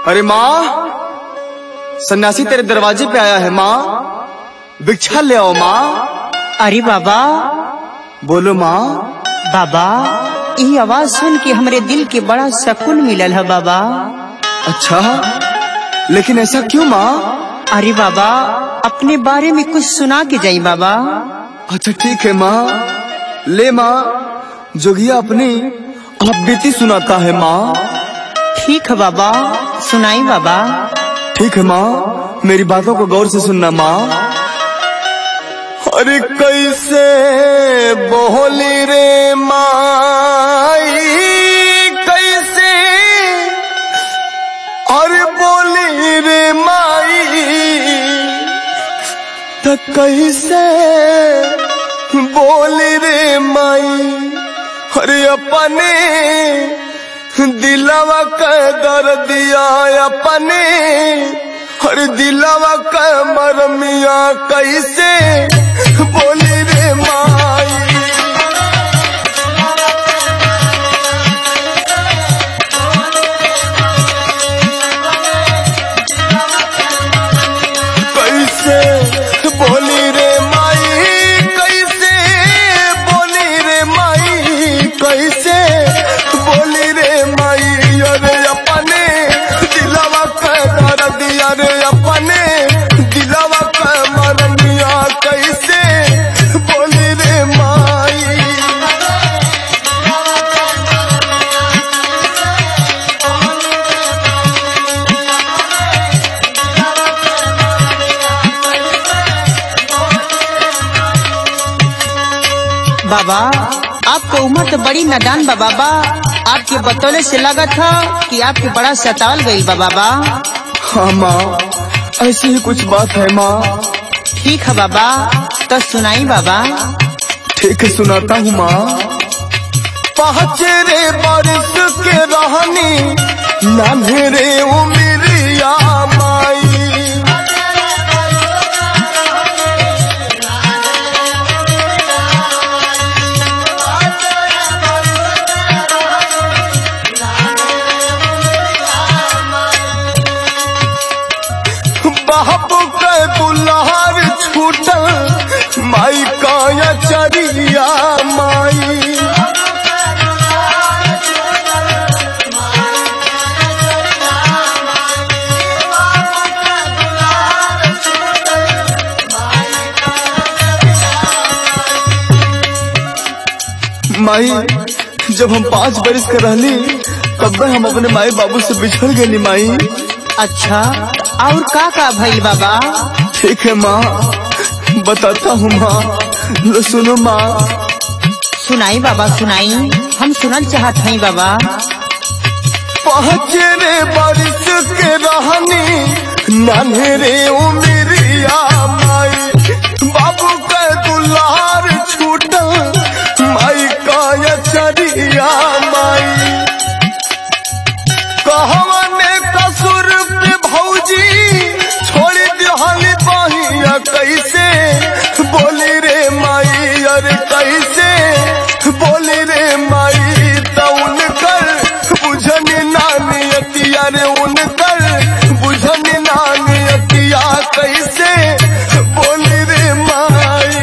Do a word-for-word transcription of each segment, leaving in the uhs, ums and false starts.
अरे माँ, सन्यासी तेरे दरवाजे पे आया है माँ, भिक्षा ले आओ माँ। अरे बाबा। बोलो माँ। बाबा, ये आवाज सुन के हमरे दिल के बड़ा सुकून मिलल है बाबा। अच्छा, लेकिन ऐसा क्यों माँ? अरे बाबा, अपने बारे में कुछ सुना के जाई बाबा। अच्छा ठीक है माँ, ले माँ, जोगिया अपनी आप बीती सुनाता है माँ। ठीक है बाबा, सुनाई बाबा। ठीक है माँ, मेरी बातों को गौर से सुनना माँ। अरे कैसे बोली रे माई, कैसे अरे बोली रे माई, तो कैसे बोली रे माई। अरे अपने दिलवा का दर्दिया, अपने हर दिलवा का मरमिया, कैसे बोली रे माई। कैसे बोली रे माई, कैसे बोली रे माई, कैसे बोली रे माई। अरे अपने दिलवा का दर्दिया, रे अपने दिलवा का मरमिया, कैसे बोली रे माई। बाबा, आपको उम्र तो बड़ी नादान बा बाबा। आपके बतौले से लगा था कि आपके बड़ा सताल गई बा बाबा। हाँ माँ, ऐसी ही कुछ बात है माँ। ठीक है बाबा, तो सुनाई बाबा। ठीक है, सुनाता हूँ माँ। पहचरे बारिश के रहनी, नान्हे उमरिया माई। बाप के दुल्हार छूटल, माई का चरिया माई। माई, जब हम पाँच बरस के रहली, तब हम अपने माई बाबू से बिछड़ गए माई। अच्छा, और का का भइल बाबा? ठीक है माँ, बताता हूँ माँ, लो सुनो माँ। सुनाई बाबा, सुनाई, हम सुनल चाहत हई बाबा। पहचरे बारिश के रहनी, नान्हे उमरिया माई। बाबू के दुल्हार छूटल, माई का चरिया माई। कहवने कसुर पे भौजी, छोड़ दिहली बहिया, कैसे बोली रे माई। अरे कैसे बोली रे माई, तो उनकर बुझनी नानियतिया, रे उनकर बुझनी नानियतिया, कैसे बोली रे माई।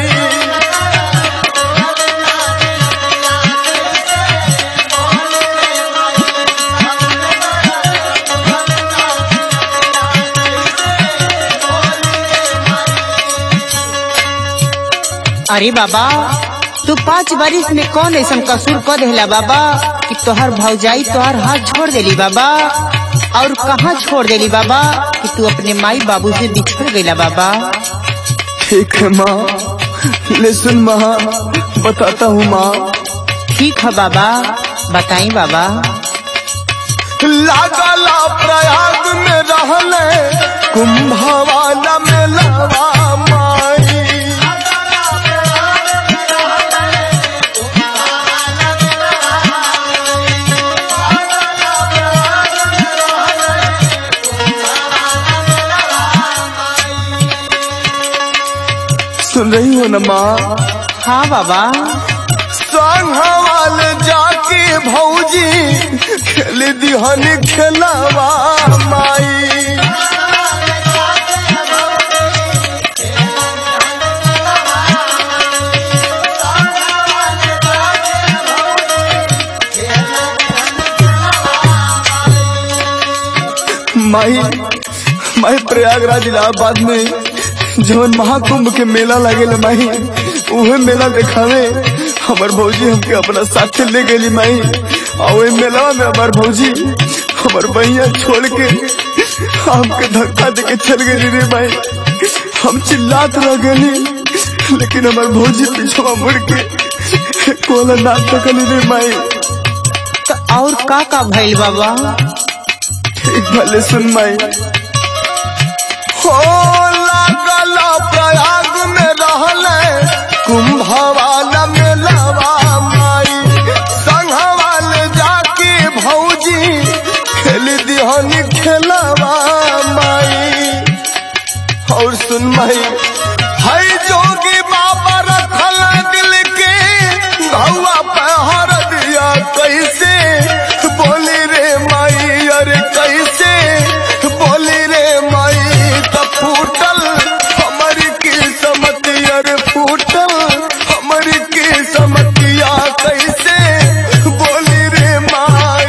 अरे बाबा, तू पाँच बारिश में कौन ऐसा कसूर कर देला बाबा कि तोहर भौजाई तोहर हाथ छोड़ देली बाबा? और कहाँ छोड़ देली बाबा कि तू अपने माई बाबू से बिछड़ गईला बाबा? ठीक है माँ, ले सुन माँ, बताता हूँ माँ। ठीक है बाबा, बताई बाबा। लागला प्रयाग में रहले, कुंभवाला में लवा माई। सुन रही हो न माँ? हाँ बाबा। संघवाल जाके भौजी खेल दिहन खेलवा माई। माई माई प्रयागराज इलाहाबाद में जवन महाकुंभ के मेला लागेला माई, उहे मेला देखावे हमार भौजी हमके अपना साथे ले गेली माई। और मेला में हमार भौजी हमार बहिया छोड़ के हमके धक्का देके चल गई रे माई। हम चिल्लात रह गली, लेकिन हमार भौजी पीछवा मुड़ के कोला ना तकली रे माई। तो और का का भइल बाबा? ठीक भले सुन माई। हो लागल प्रयाग में रहले कुंभवाला मेलावा माई, संघवाल जाके भौजी खेल दिहनी खेलवा माई। और सुन माई, हाय जोगी बाबा रखल दिल के घौआ पे हर दिया, कैसे बोली रे माई, अरे कैसे बोली रे माई। तब फूटल हमारी किस्मतिया रे, फूटल हमारी किस्मतिया, कैसे बोली रे माई।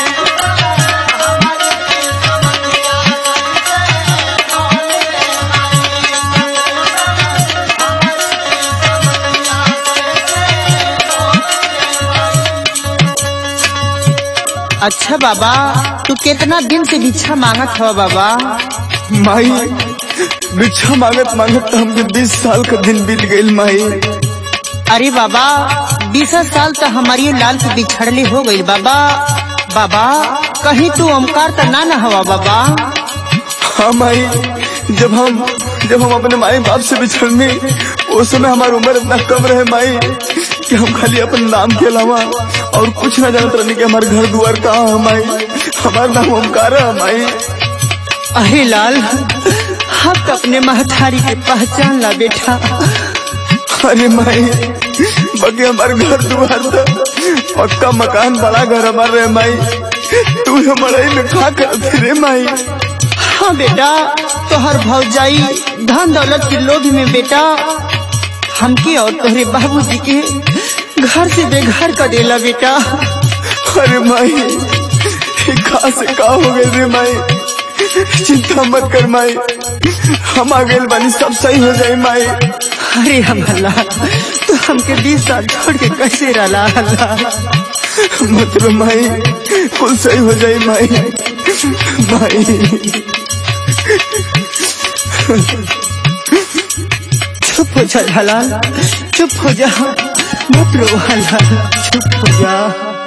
अच्छा बाबा, तू कितना दिन से भिक्षा मांगत हो बाबा? माई भिक्षा मांगत मांगत हमके बीस साल का दिन बीत गई माई। अरे बाबा, बीस साल तो हमारी लाल की बिछड़ली हो गई बाबा। बाबा कहीं तू ओमकार तो ना न हवा बाबा? हाँ माई, जब हम जब हम अपने माई बाप से बिछड़ने, उस समय हमारी उम्र इतना कम रहे माई कि हम खाली अपने नाम के अलावा और कुछ ना जानते रहने कि हमारे घर द्वार कहाँ है माई। हमारा नाम ओमकार है माई। अरे लाल, हक अपने महतारी के पहचान ला बेटा। अरे माई, बाकी हमारे घर द्वार था पक्का मकान, बड़ा घर हमारा है माई। तू हमारे में खा कर रे माई। हाँ बेटा, तो हर भौजाई धन दौलत के लोभ में बेटा हमके और तोहरे बाबूजी के घर से बेघर कर देला बेटा। अरे माई, कहा से का हो गए रे माई। चिंता मत कर माई, हम आ गए बानी, सब सही हो जाए माई। अरे हमारा तो हमके बीस साल छोड़ के कैसे रहा मत रो माई, कुल सही हो जाए माई। माई चुप हो जा हलाल, चुप हो जा, मत रो हलाल, चुप हो जा।